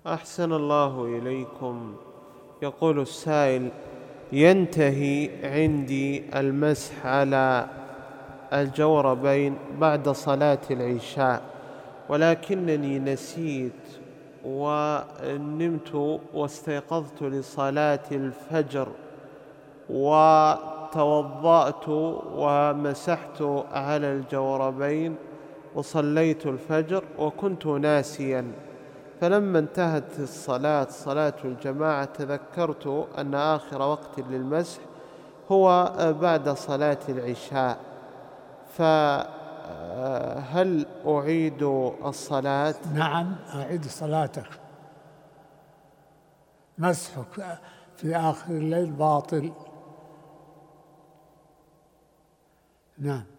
أحسن الله إليكم. يقول السائل: ينتهي عندي المسح على الجوربين بعد صلاة العشاء، ولكنني نسيت ونمت واستيقظت لصلاة الفجر وتوضأت ومسحت على الجوربين وصليت الفجر وكنت ناسيا، فلما انتهت الصلاة صلاة الجماعة تذكرت أن آخر وقت للمسح هو بعد صلاة العشاء، فهل أعيد الصلاة؟ نعم، أعيد صلاتك. مسحك في آخر الليل باطل. نعم.